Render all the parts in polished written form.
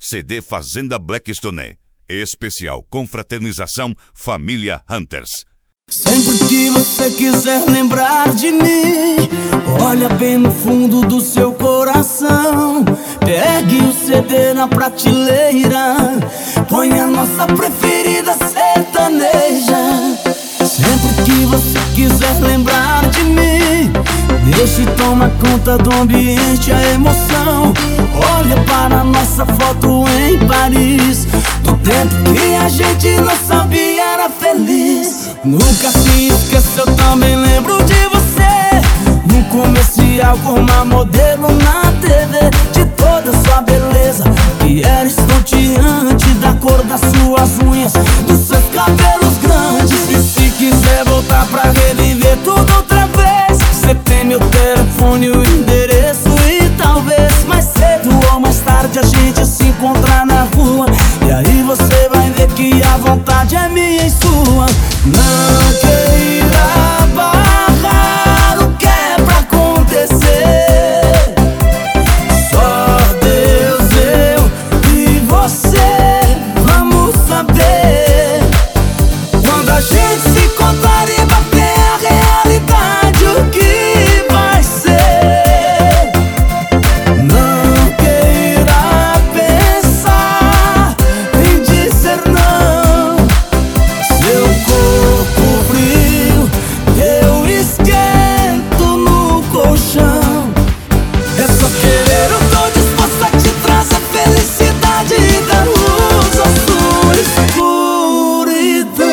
CD Fazenda Blackstone. Especial Confraternização Família Hunters. Sempre que você quiser lembrar de mim, olha bem no fundo do seu coração. Pegue o CD na prateleira, põe a nossa preferida sertaneja. Sempre que você quiser lembrar de mim, deixe tomar conta do ambiente, a emoção. Olha para nossa foto em Paris, do tempo que a gente não sabia era feliz. Nunca se esqueça, eu também lembro de você, num comercial com uma modelo na TV, de toda sua beleza, que era estonteante, da cor das suas unhas, dos seus cabelos grandes. E se quiser voltar pra reviver tudo outra vez, você tem meu telefone, o endereço, e talvez mais cedo ou mais tarde a gente se encontrar na rua. E aí você vai ver que a vontade é minha e sua. Não queira barrar o que é pra acontecer, só Deus, eu e você vamos saber. Quando a gente se encontrar e bater a realidade, o que vai ser. Não queira pensar em dizer não. Seu corpo frio, eu esquento no colchão. É só querer, eu tô disposto a te trazer felicidade e dar luz à sua escuridão.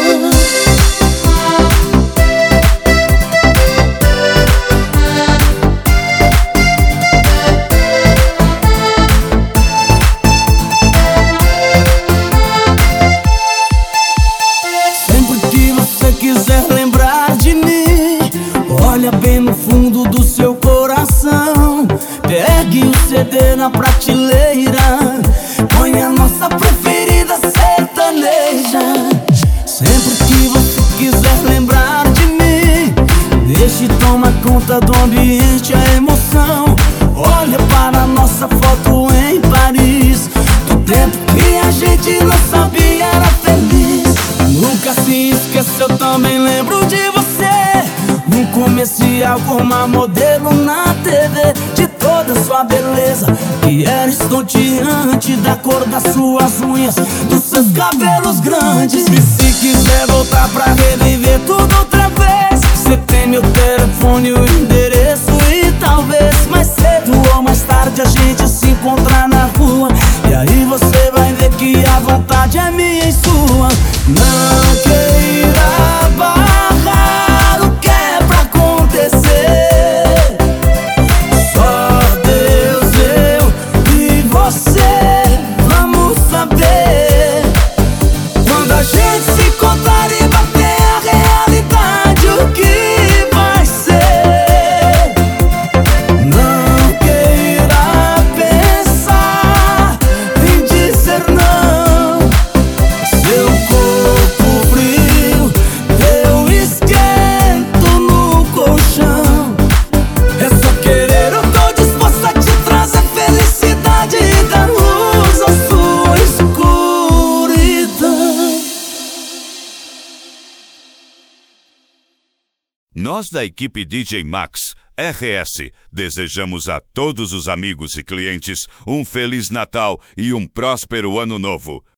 Sempre que você quiser lembrar de mim, olha bem no fundo do seu coração. Pegue o CD na prateleira, põe a nossa preferida sertaneja. Sempre que você quiser lembrar de mim, deixe tomar conta do ambiente, a emoção. Olha para a nossa foto em Paris, do tempo que a gente não sabia era feliz. Nunca se esqueça, eu também lembro de você, num comercial com uma modelo na TV, de toda sua beleza, que era estonteante, da cor das suas unhas, dos seus cabelos grandes. E se quiser voltar pra reviver tudo outra vez, você tem meu telefone, o endereço, e talvez mais cedo ou mais tarde a gente se encontrar na rua. E aí você vai ver que a vontade é minha e sua. Não queira barrar o que é pra acontecer, só Deus, eu e você vamos saber. Quando a gente se encontrar e bater a realidade, o que vai ser. Não queira pensar em dizer não. Seu corpo frio, eu esquento no colchão. É só querer, eu tô disposto a te trazer felicidade e dar luz à sua escuridão. Nós da equipe DJ Max RS desejamos a todos os amigos e clientes um Feliz Natal e um próspero Ano Novo.